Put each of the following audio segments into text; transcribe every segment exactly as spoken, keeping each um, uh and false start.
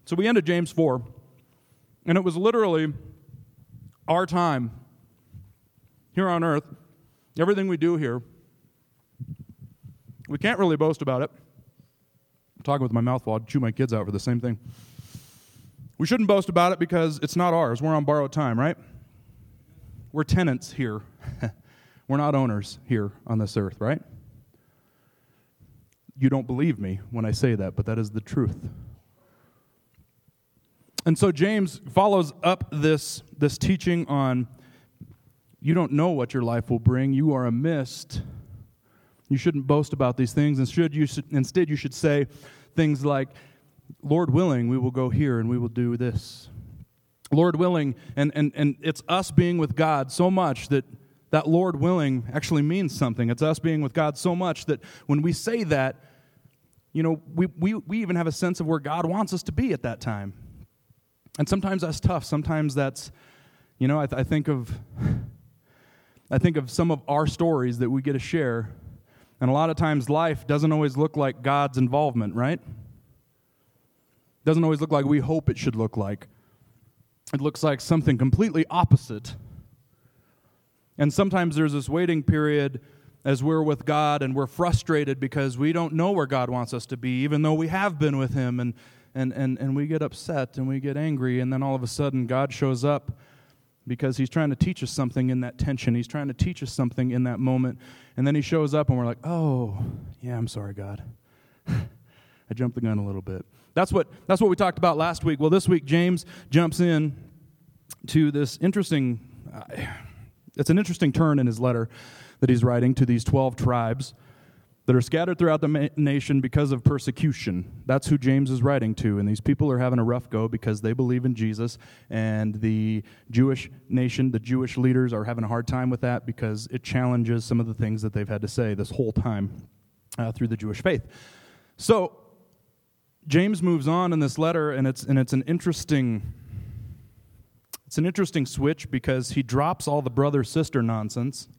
So we ended James four, and it was literally our time here on earth, everything we do here. We can't really boast about it. I'm talking with my mouth full. I'll chew my kids out for the same thing. We shouldn't boast about it because it's not ours. We're on borrowed time, right? We're tenants here. We're not owners here on this earth, right? You don't believe me when I say that, but that is the truth. And so James follows up this, this teaching on you don't know what your life will bring. You are a mist. You shouldn't boast about these things. And should you, instead, you should say things like, Lord willing, we will go here and we will do this. Lord willing, and, and, and it's us being with God so much that that Lord willing actually means something. It's us being with God so much that when we say that, you know, we, we, we even have a sense of where God wants us to be at that time. And sometimes that's tough. Sometimes that's, you know, I, th- I think of, I think of some of our stories that we get to share, and a lot of times life doesn't always look like God's involvement, right? Doesn't always look like we hope it should look like. It looks like something completely opposite. And sometimes there's this waiting period as we're with God, and we're frustrated because we don't know where God wants us to be, even though we have been with Him, and And, and and we get upset and we get angry, and then all of a sudden God shows up because He's trying to teach us something in that tension. He's trying to teach us something in that moment. And then He shows up and we're like, oh, yeah, I'm sorry, God. I jumped the gun a little bit. That's what that's what we talked about last week. Well, this week James jumps in to this interesting, uh, it's an interesting turn in his letter that he's writing to these twelve tribes that are scattered throughout the ma- nation because of persecution. That's who James is writing to, and these people are having a rough go because they believe in Jesus, and the Jewish nation, the Jewish leaders are having a hard time with that because it challenges some of the things that they've had to say this whole time uh, through the Jewish faith. So James moves on in this letter, and it's and it's an interesting it's an interesting switch because he drops all the brother-sister nonsense.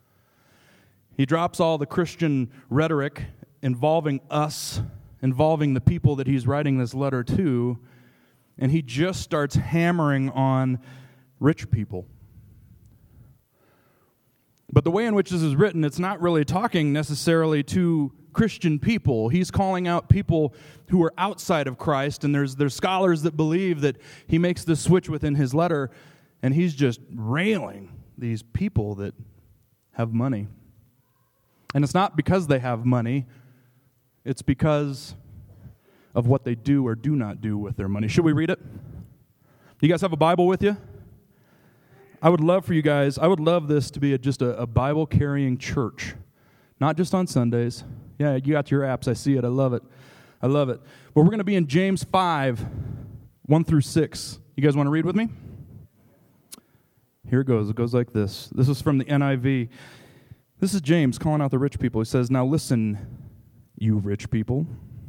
He drops all the Christian rhetoric involving us, involving the people that he's writing this letter to, and he just starts hammering on rich people. But the way in which this is written, it's not really talking necessarily to Christian people. He's calling out people who are outside of Christ, and there's there's scholars that believe that he makes this switch within his letter, and he's just railing these people that have money. And it's not because they have money, it's because of what they do or do not do with their money. Should we read it? You guys have a Bible with you? I would love for you guys, I would love this to be a, just a, a Bible-carrying church, not just on Sundays. Yeah, you got your apps, I see it, I love it. I love it. But we're going to be in James five, one through six. You guys want to read with me? Here it goes. It goes like this. This is from the N I V. This is James calling out the rich people. He says, now listen, you rich people.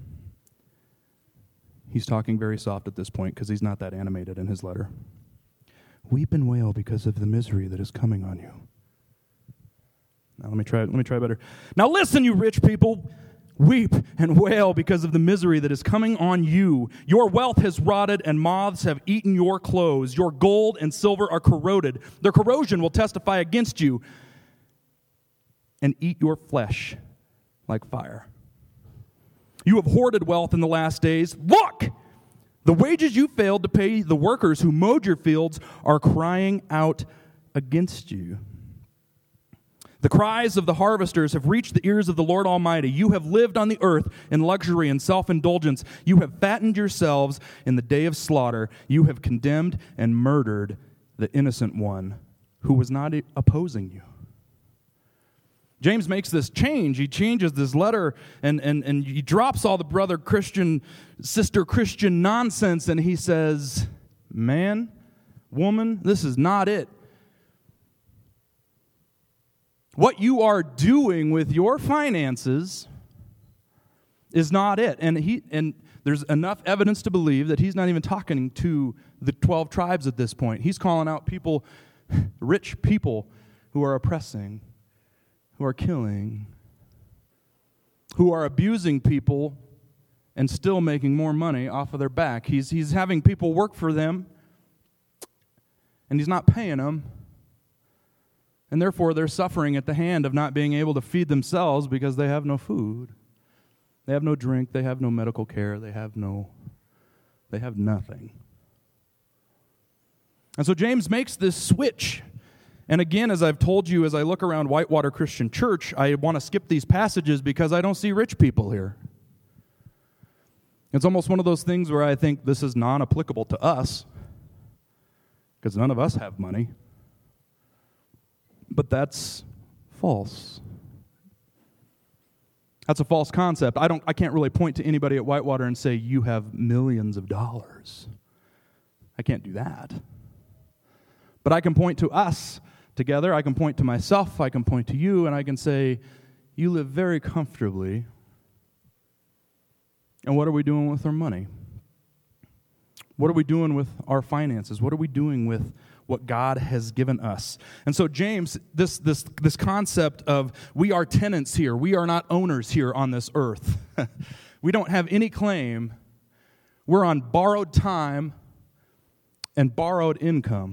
He's talking very soft at this point because he's not that animated in his letter. Weep and wail because of the misery that is coming on you. Now let me try let me try better. Now listen, you rich people. Weep and wail because of the misery that is coming on you. Your wealth has rotted and moths have eaten your clothes. Your gold and silver are corroded. Their corrosion will testify against you and eat your flesh like fire. You have hoarded wealth in the last days. Look! The wages you failed to pay the workers who mowed your fields are crying out against you. The cries of the harvesters have reached the ears of the Lord Almighty. You have lived on the earth in luxury and self-indulgence. You have fattened yourselves in the day of slaughter. You have condemned and murdered the innocent one who was not opposing you. James makes this change. He changes this letter, and, and, and he drops all the brother Christian, sister Christian nonsense, and he says, man, woman, this is not it. What you are doing with your finances is not it. And he and there's enough evidence to believe that he's not even talking to the twelve tribes at this point. He's calling out people, rich people, who are oppressing, who are killing, who are abusing people and still making more money off of their back. He's, he's having people work for them, and he's not paying them. And therefore, they're suffering at the hand of not being able to feed themselves because they have no food. They have no drink. They have no medical care. They have no, they have nothing. And so James makes this switch. And again, as I've told you, as I look around Whitewater Christian Church, I want to skip these passages because I don't see rich people here. It's almost one of those things where I think this is non-applicable to us because none of us have money. But that's false. That's a false concept. I don't I can't really point to anybody at Whitewater and say you have millions of dollars. I can't do that. But I can point to us together. I can point to myself. I can point to you, and I can say, you live very comfortably. And what are we doing with our money? What are we doing with our finances? What are we doing with what God has given us? And so James, this this this concept of we are tenants here. We are not owners here on this earth. We don't have any claim. We're on borrowed time and borrowed income.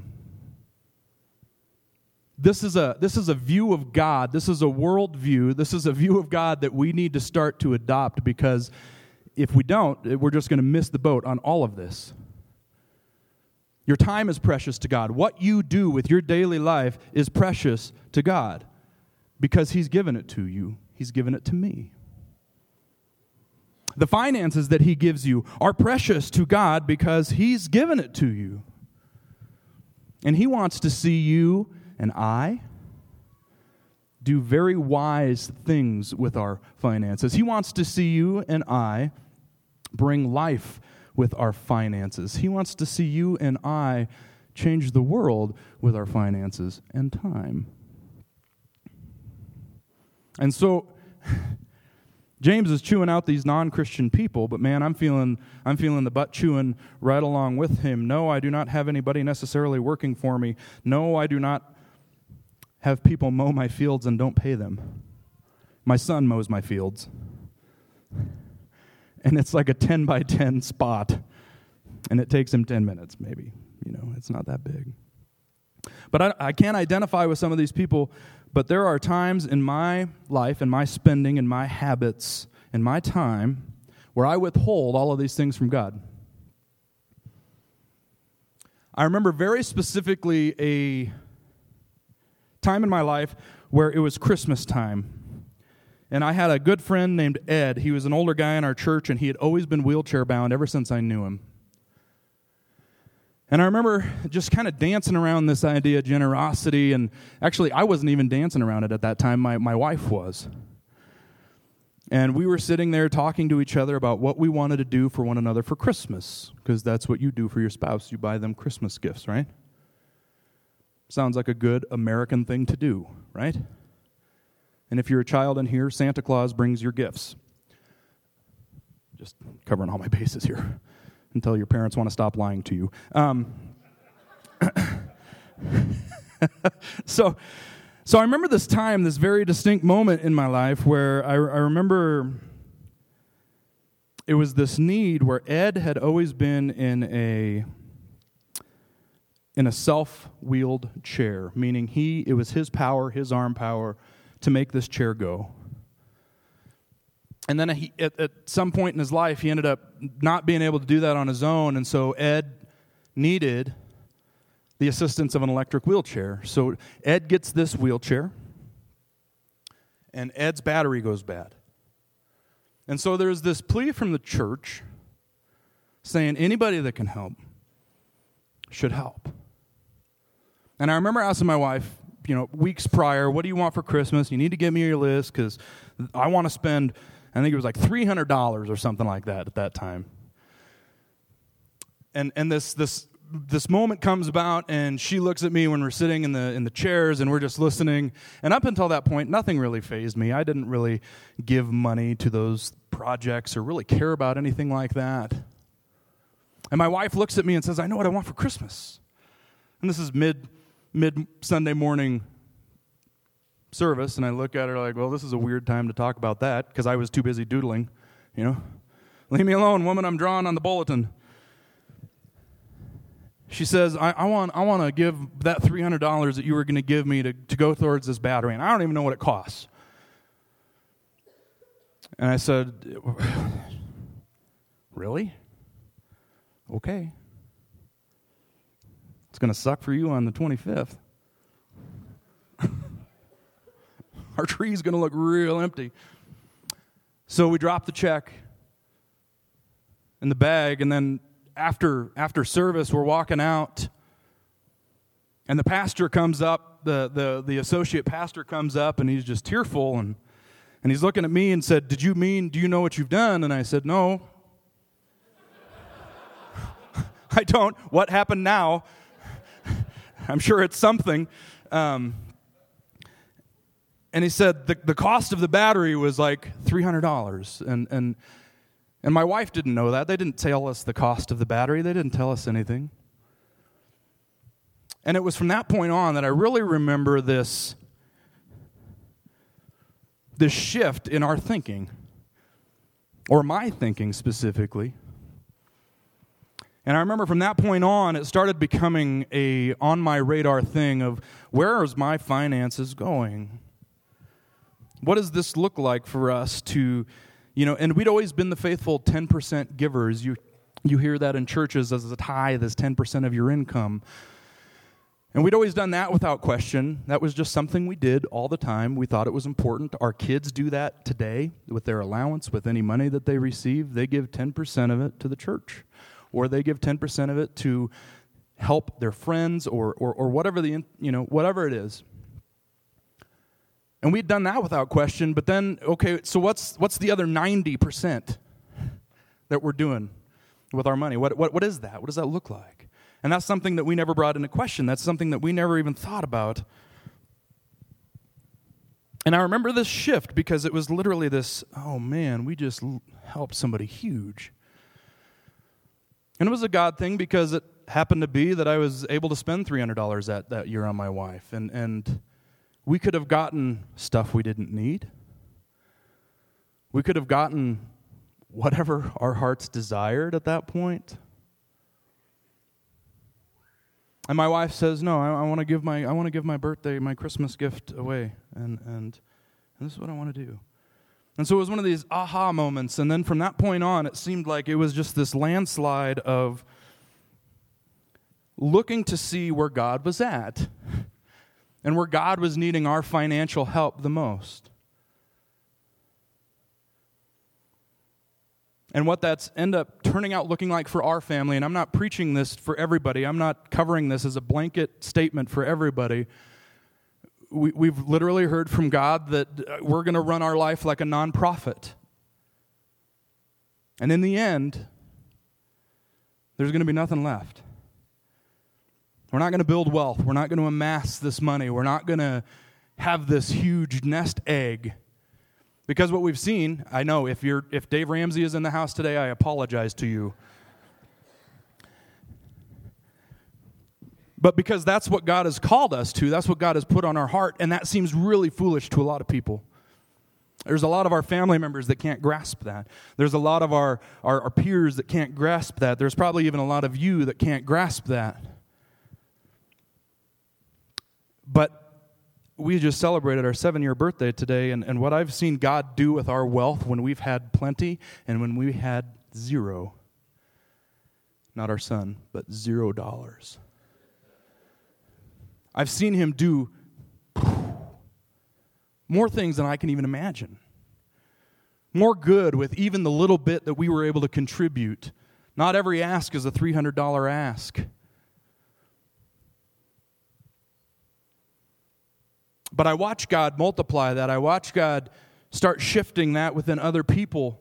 This is a this is a view of God. This is a world view. This is a view of God that we need to start to adopt, because if we don't, we're just going to miss the boat on all of this. Your time is precious to God. What you do with your daily life is precious to God because He's given it to you. He's given it to me. The finances that He gives you are precious to God because He's given it to you. And He wants to see you and I do very wise things with our finances. He wants to see you and I bring life with our finances. He wants to see you and I change the world with our finances and time. And so James is chewing out these non-Christian people, but man, I'm feeling I'm feeling the butt chewing right along with him. No, I do not have anybody necessarily working for me. No, I do not have people mow my fields and don't pay them. My son mows my fields. And it's like a ten by ten spot. And it takes him ten minutes, maybe. You know, it's not that big. But I, I can't identify with some of these people, but there are times in my life, in my spending, in my habits, in my time, where I withhold all of these things from God. I remember very specifically a time in my life where it was Christmas time. And I had a good friend named Ed. He was an older guy in our church, and he had always been wheelchair bound ever since I knew him. And I remember just kind of dancing around this idea of generosity, and actually I wasn't even dancing around it at that time. My, my wife was. And we were sitting there talking to each other about what we wanted to do for one another for Christmas, because that's what you do for your spouse. You buy them Christmas gifts, right? Sounds like a good American thing to do, right? And if you're a child in here, Santa Claus brings your gifts. Just covering all my bases here until your parents want to stop lying to you. Um, so, so I remember this time, this very distinct moment in my life where I, I remember it was this need where Ed had always been in a in a self-wheeled chair, meaning he it was his power, his arm power, to make this chair go. And then he, at, at some point in his life, he ended up not being able to do that on his own, and so Ed needed the assistance of an electric wheelchair. So Ed gets this wheelchair, and Ed's battery goes bad. And so there's this plea from the church saying anybody that can help should help. And I remember asking my wife, you know, weeks prior, what do you want for Christmas? You need to give me your list because I want to spend, I think it was like three hundred dollars or something like that at that time. And and this this this moment comes about, and she looks at me when we're sitting in the in the chairs, and we're just listening. And up until that point, nothing really fazed me. I didn't really give money to those projects or really care about anything like that. And my wife looks at me and says, I know what I want for Christmas. And this is mid mid Sunday morning service, and I look at her like, well, this is a weird time to talk about that, because I was too busy doodling, you know. Leave me alone, woman, I'm drawing on the bulletin. She says, I, I want I want to give that three hundred dollars that you were going to give me to, to go towards this battery, and I don't even know what it costs. And I said, really? Okay. It's going to suck for you on the twenty-fifth. Our tree's going to look real empty. So we dropped the check in the bag, and then after after service, we're walking out, and the pastor comes up, the, the, the associate pastor comes up, and he's just tearful, and, and he's looking at me and said, did you mean, do you know what you've done? And I said, no. I don't. What happened now? I'm sure it's something. Um, and he said the, the cost of the battery was like three hundred dollars. And, and, and my wife didn't know that. They didn't tell us the cost of the battery. They didn't tell us anything. And it was from that point on that I really remember this, this shift in our thinking, or my thinking specifically. And I remember from that point on, it started becoming a on my radar thing of, where is my finances going? What does this look like for us to, you know, and we'd always been the faithful ten percent givers. You you hear that in churches as a tithe, as ten percent of your income. And we'd always done that without question. That was just something we did all the time. We thought it was important. Our kids do that today with their allowance, with any money that they receive. They give ten percent of it to the church. Or they give ten percent of it to help their friends, or, or or whatever the you know whatever it is. And we'd done that without question. But then, okay, so what's what's the other ninety percent that we're doing with our money? What what what is that? What does that look like? And that's something that we never brought into question. That's something that we never even thought about. And I remember this shift because it was literally this, oh man, we just helped somebody huge. And it was a God thing because it happened to be that I was able to spend three hundred dollars that, that year on my wife. And, and we could have gotten stuff we didn't need. We could have gotten whatever our hearts desired at that point. And my wife says, no, I, I want to give my I want to give my birthday, my Christmas gift away. And, and, and this is what I want to do. And so it was one of these aha moments. And then from that point on, it seemed like it was just this landslide of looking to see where God was at and where God was needing our financial help the most. And what that's end up turning out looking like for our family, and I'm not preaching this for everybody. I'm not covering this as a blanket statement for everybody. We, we've literally heard from God that we're going to run our life like a nonprofit. And in the end, there's going to be nothing left. We're not going to build wealth. We're not going to amass this money. We're not going to have this huge nest egg. Because what we've seen, I know if you're if Dave Ramsey is in the house today, I apologize to you. But because that's what God has called us to, that's what God has put on our heart, and that seems really foolish to a lot of people. There's a lot of our family members that can't grasp that. There's a lot of our, our, our peers that can't grasp that. There's probably even a lot of you that can't grasp that. But we just celebrated our seven-year birthday today, and, and what I've seen God do with our wealth when we've had plenty and when we had zero. Not our son, but zero dollars. I've seen him do more things than I can even imagine. More good with even the little bit that we were able to contribute. Not every ask is a three hundred dollars ask. But I watch God multiply that. I watch God start shifting that within other people.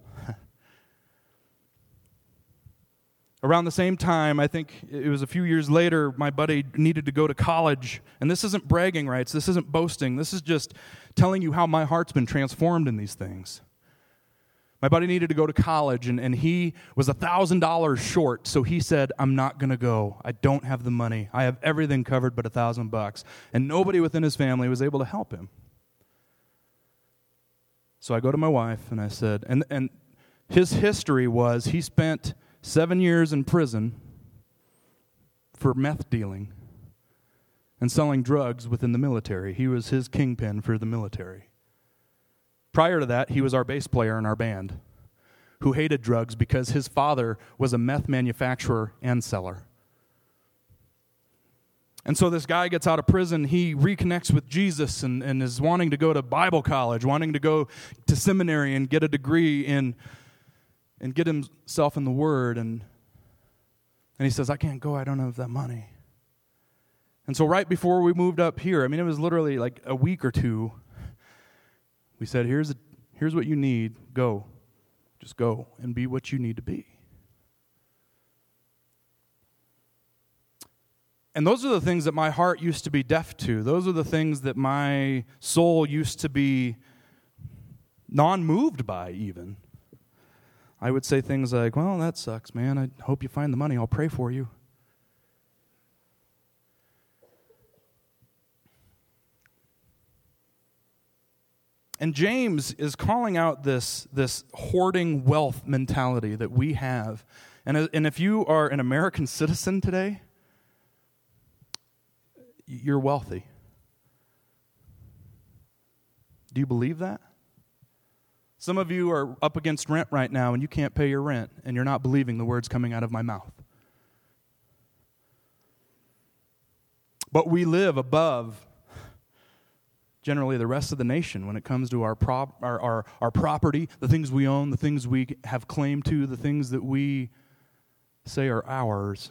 Around the same time, I think it was a few years later, my buddy needed to go to college. And this isn't bragging rights. This isn't boasting. This is just telling you how my heart's been transformed in these things. My buddy needed to go to college, and, and he was one thousand dollars short. So he said, I'm not going to go. I don't have the money. I have everything covered but one thousand bucks. And nobody within his family was able to help him. So I go to my wife, and I said, and and His history was he spent seven years in prison for meth dealing and selling drugs within the military. He was his kingpin for the military. Prior to that, he was our bass player in our band who hated drugs because his father was a meth manufacturer and seller. And so this guy gets out of prison, he reconnects with Jesus and, and is wanting to go to Bible college, wanting to go to seminary and get a degree in and get himself in the Word. And, and he says, I can't go, I don't have that money. And so right before we moved up here, I mean, it was literally like a week or two, we said, here's, a, here's what you need, go. Just go and be what you need to be. And those are the things that my heart used to be deaf to. Those are the things that my soul used to be non-moved by even. I would say things like, well, that sucks, man. I hope you find the money. I'll pray for you. And James is calling out this, this hoarding wealth mentality that we have. And, and if you are an American citizen today, you're wealthy. Do you believe that? Some of you are up against rent right now and you can't pay your rent, and you're not believing the words coming out of my mouth. But we live above generally the rest of the nation when it comes to our, prop, our, our, our property, the things we own, the things we have claim to, the things that we say are ours.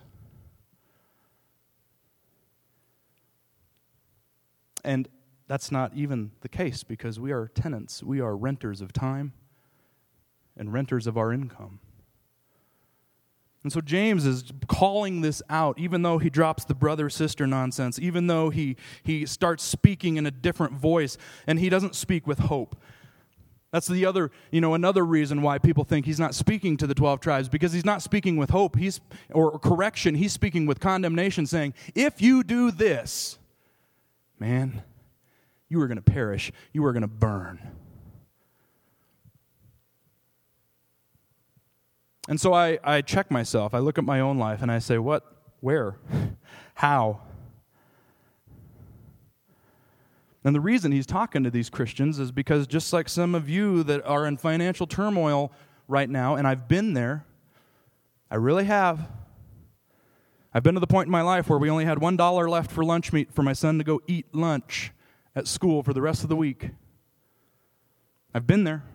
And that's not even the case, because we are tenants. We are renters of time and renters of our income. And so James is calling this out, even though he drops the brother-sister nonsense, even though he, he starts speaking in a different voice, and he doesn't speak with hope. That's the other, you know, another reason why people think he's not speaking to the twelve tribes, because he's not speaking with hope, he's or correction, he's speaking with condemnation, saying, if you do this, man, you are going to perish, you are going to burn. And so I, I check myself. I look at my own life and I say, what, where, how? And the reason he's talking to these Christians is because just like some of you that are in financial turmoil right now, and I've been there, I really have. I've been to the point in my life where we only had one dollar left for lunch meat for my son to go eat lunch at school for the rest of the week. I've been there.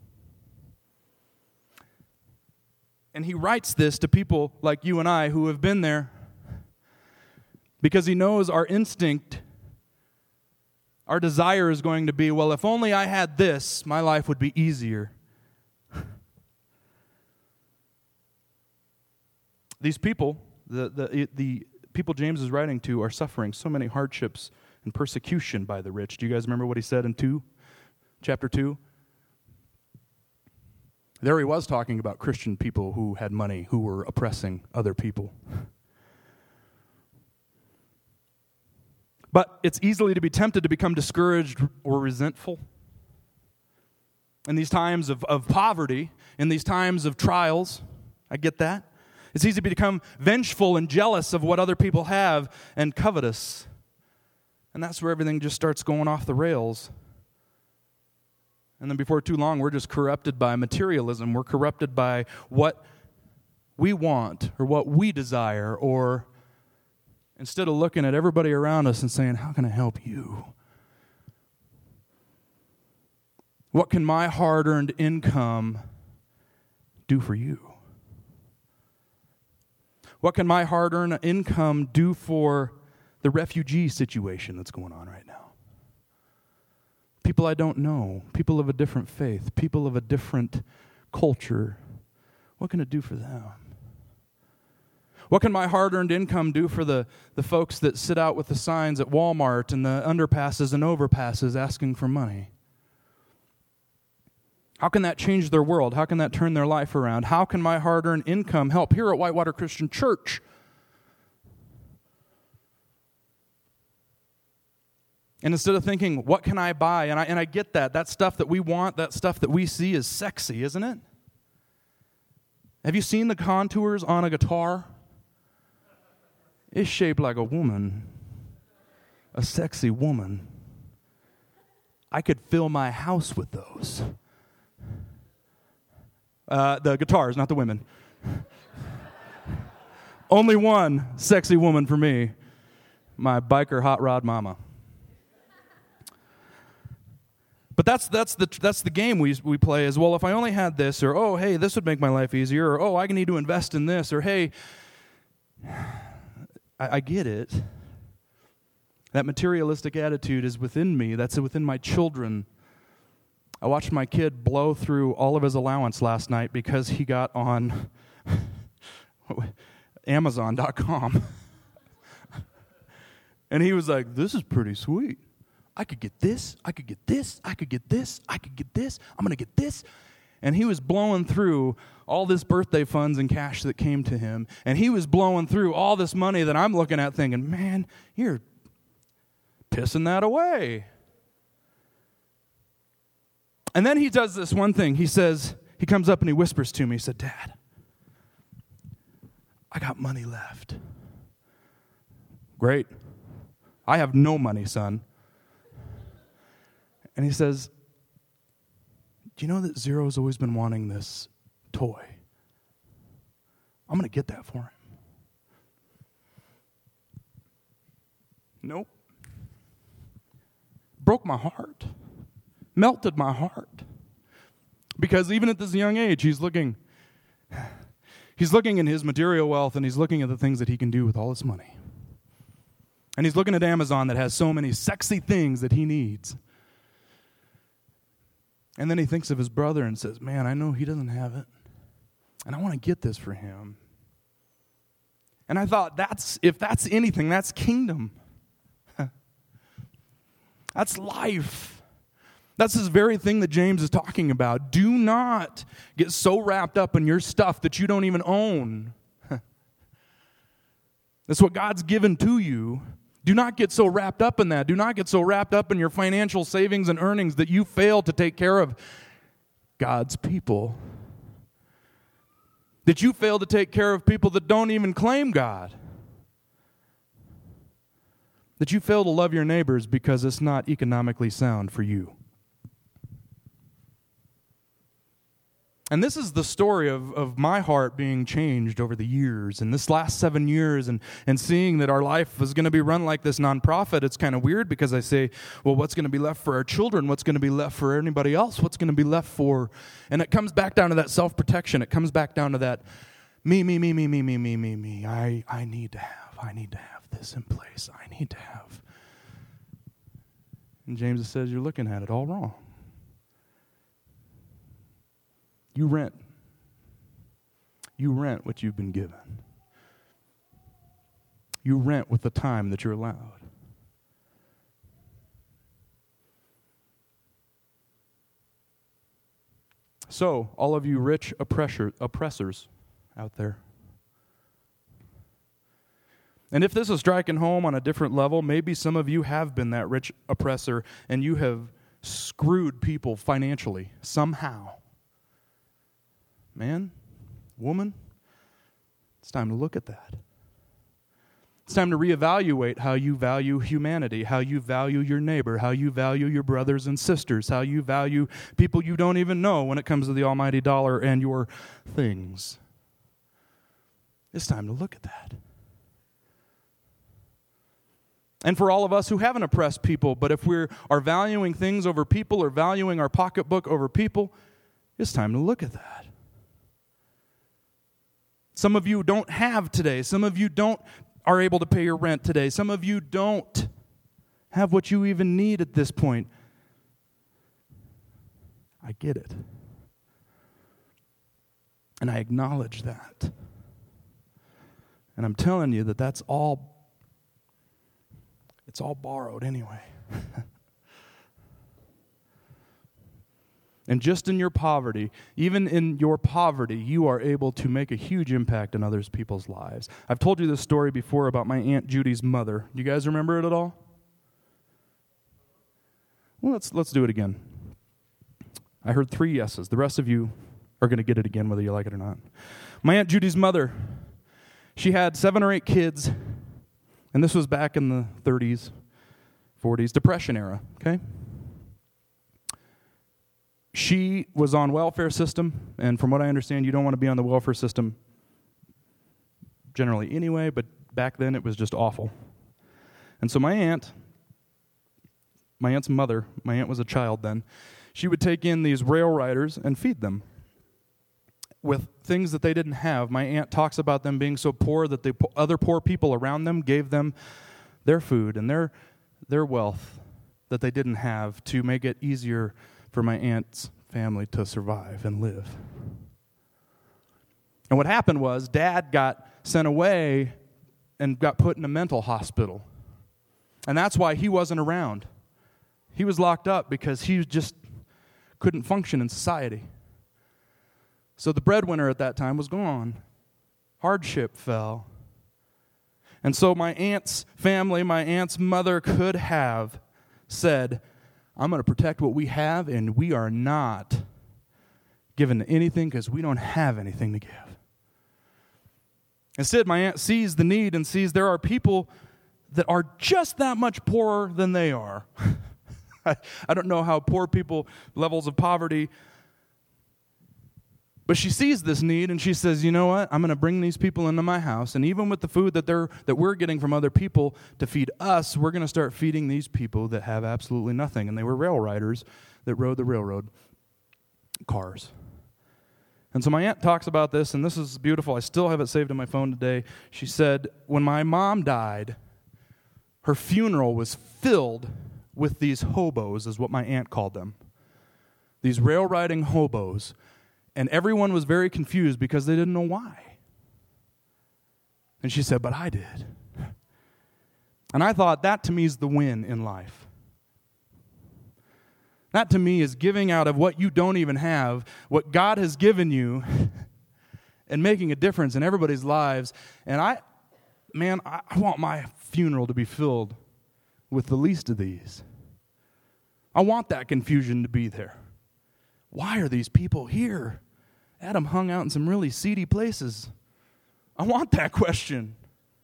And he writes this to people like you and I who have been there because he knows our instinct, our desire is going to be, well, if only I had this, my life would be easier. These people, the, the, the people James is writing to, are suffering so many hardships and persecution by the rich. Do you guys remember what he said in two, chapter two? There he was talking about Christian people who had money, who were oppressing other people. But it's easily to be tempted to become discouraged or resentful. In these times of, of poverty, in these times of trials, I get that. It's easy to become vengeful and jealous of what other people have and covetous. And that's where everything just starts going off the rails. And then before too long, we're just corrupted by materialism. We're corrupted by what we want or what we desire, or instead of looking at everybody around us and saying, how can I help you? What can my hard-earned income do for you? What can my hard-earned income do for the refugee situation that's going on right now? People I don't know, people of a different faith, people of a different culture. What can it do for them? What can my hard-earned income do for the, the folks that sit out with the signs at Walmart and the underpasses and overpasses asking for money? How can that change their world? How can that turn their life around? How can my hard-earned income help here at Whitewater Christian Church? And instead of thinking, what can I buy? And I and I get that. That stuff that we want, that stuff that we see is sexy, isn't it? Have you seen the contours on a guitar? It's shaped like a woman, a sexy woman. I could fill my house with those. Uh, the guitars, not the women. Only one sexy woman for me, my biker hot rod mama. But that's that's the that's the game we we play as well. If I only had this, or oh hey, this would make my life easier, or oh I need to invest in this, or hey, I, I get it. That materialistic attitude is within me. That's within my children. I watched my kid blow through all of his allowance last night because he got on Amazon dot com. And he was like, this is pretty sweet. I could get this, I could get this, I could get this, I could get this, I'm going to get this. And he was blowing through all this birthday funds and cash that came to him. And he was blowing through all this money that I'm looking at thinking, man, you're pissing that away. And then he does this one thing. He says, he comes up and he whispers to me, he said, Dad, I got money left. Great. I have no money, son. And he says, do you know that Zero's always been wanting this toy? I'm going to get that for him. Nope. Broke my heart. Melted my heart. Because even at this young age, he's looking, he's looking in his material wealth, and he's looking at the things that he can do with all his money. And he's looking at Amazon that has so many sexy things that he needs. And then he thinks of his brother and says, man, I know he doesn't have it. And I want to get this for him. And I thought, that's if that's anything, that's kingdom. That's life. That's this very thing that James is talking about. Do not get so wrapped up in your stuff that you don't even own. That's what God's given to you. Do not get so wrapped up in that. Do not get so wrapped up in your financial savings and earnings that you fail to take care of God's people. That you fail to take care of people that don't even claim God. That you fail to love your neighbors because it's not economically sound for you. And this is the story of, of my heart being changed over the years. And this last seven years and, and seeing that our life is going to be run like this nonprofit, it's kind of weird because I say, well, what's going to be left for our children? What's going to be left for anybody else? What's going to be left for? And it comes back down to that self-protection. It comes back down to that me, me, me, me, me, me, me, me, me. I, I need to have, I need to have this in place. I need to have. And James says, you're looking at it all wrong. You rent. You rent what you've been given. You rent with the time that you're allowed. So, all of you rich oppressor, oppressors out there. And if this is striking home on a different level, maybe some of you have been that rich oppressor and you have screwed people financially somehow. Man, woman, it's time to look at that. It's time to reevaluate how you value humanity, how you value your neighbor, how you value your brothers and sisters, how you value people you don't even know when it comes to the almighty dollar and your things. It's time to look at that. And for all of us who haven't oppressed people, but if we are valuing things over people or valuing our pocketbook over people, it's time to look at that. Some of you don't have today. Some of you don't are able to pay your rent today. Some of you don't have what you even need at this point. I get it. And I acknowledge that. And I'm telling you that that's all, it's all borrowed anyway. And just in your poverty, even in your poverty, you are able to make a huge impact in other people's lives. I've told you this story before about my Aunt Judy's mother. Do you guys remember it at all? Well, let's let's do it again. I heard three yeses. The rest of you are going to get it again whether you like it or not. My Aunt Judy's mother, she had seven or eight kids, and this was back in the thirties, forties, Depression era, okay? She was on welfare system, and from what I understand, you don't want to be on the welfare system generally anyway, but back then it was just awful. And so my aunt, my aunt's mother, my aunt was a child then, she would take in these rail riders and feed them with things that they didn't have. My aunt talks about them being so poor that the other poor people around them gave them their food and their their wealth that they didn't have to make it easier for my aunt's family to survive and live. And what happened was Dad got sent away and got put in a mental hospital. And that's why he wasn't around. He was locked up because he just couldn't function in society. So the breadwinner at that time was gone. Hardship fell. And so my aunt's family, my aunt's mother could have said, I'm going to protect what we have, and we are not giving anything because we don't have anything to give. Instead, my aunt sees the need and sees there are people that are just that much poorer than they are. I, I don't know how poor people, levels of poverty, but she sees this need and she says, you know what, I'm going to bring these people into my house, and even with the food that they're that we're getting from other people to feed us, we're going to start feeding these people that have absolutely nothing. And they were rail riders that rode the railroad cars. And so my aunt talks about this, and this is beautiful. I still have it saved in my phone today. She said, when my mom died, her funeral was filled with these hobos, is what my aunt called them. These rail riding hobos. And everyone was very confused because they didn't know why. And she said, but I did. And I thought that to me is the win in life. That to me is giving out of what you don't even have, what God has given you, and making a difference in everybody's lives. And I, man, I want my funeral to be filled with the least of these. I want that confusion to be there. Why are these people here? Adam hung out in some really seedy places. I want that question.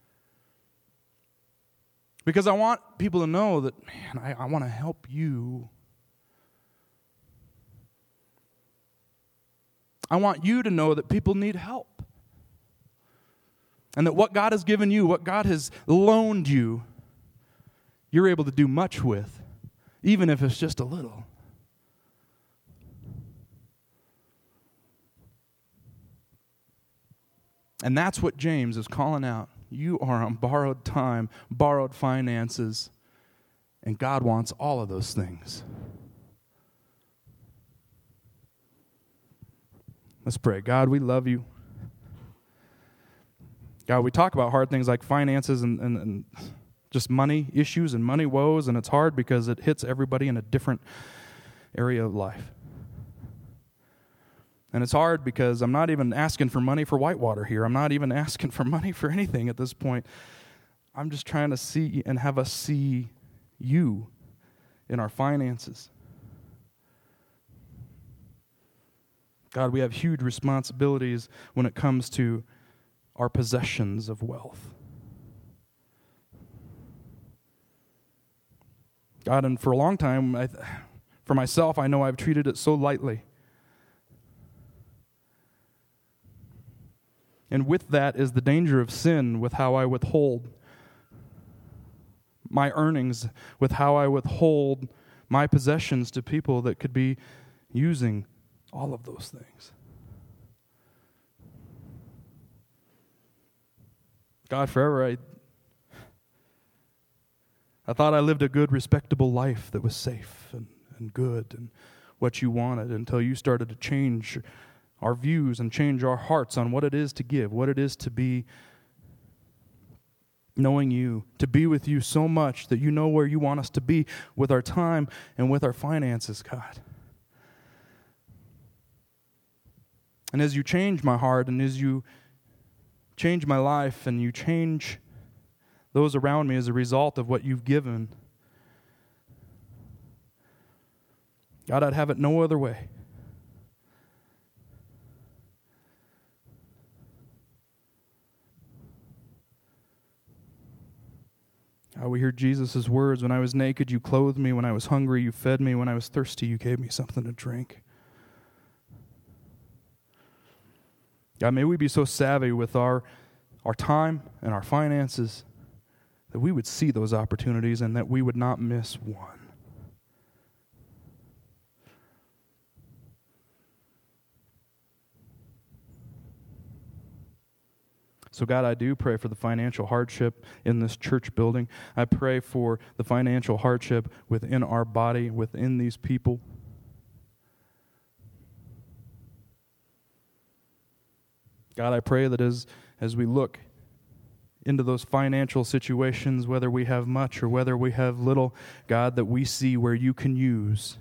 Because I want people to know that, man, I, I want to help you. I want you to know that people need help. And that what God has given you, what God has loaned you, you're able to do much with, even if it's just a little. And that's what James is calling out. You are on borrowed time, borrowed finances, and God wants all of those things. Let's pray. God, we love you. God, we talk about hard things like finances and, and, and just money issues and money woes, and it's hard because it hits everybody in a different area of life. And it's hard because I'm not even asking for money for Whitewater here. I'm not even asking for money for anything at this point. I'm just trying to see and have us see you in our finances. God, we have huge responsibilities when it comes to our possessions of wealth. God, and for a long time, I, for myself, I know I've treated it so lightly. And with that is the danger of sin, with how I withhold my earnings, with how I withhold my possessions to people that could be using all of those things. God, forever I, I thought I lived a good, respectable life that was safe and, and good and what you wanted, until you started to change our views and change our hearts on what it is to give, what it is to be knowing you, to be with you so much that you know where you want us to be with our time and with our finances, God. And as you change my heart, and as you change my life, and you change those around me as a result of what you've given, God, I'd have it no other way. God, we hear Jesus' words, when I was naked, you clothed me. When I was hungry, you fed me. When I was thirsty, you gave me something to drink. God, may we be so savvy with our, our time and our finances that we would see those opportunities and that we would not miss one. So God, I do pray for the financial hardship in this church building. I pray for the financial hardship within our body, within these people. God, I pray that as, as we look into those financial situations, whether we have much or whether we have little, God, that we see where you can use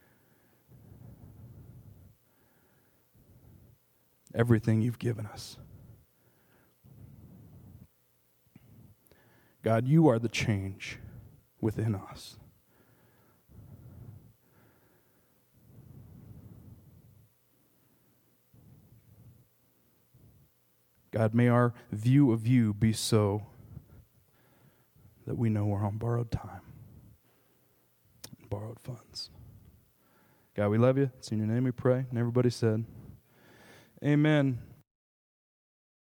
everything you've given us. God, you are the change within us. God, may our view of you be so that we know we're on borrowed time, borrowed funds. God, we love you. It's in your name we pray. And everybody said, amen.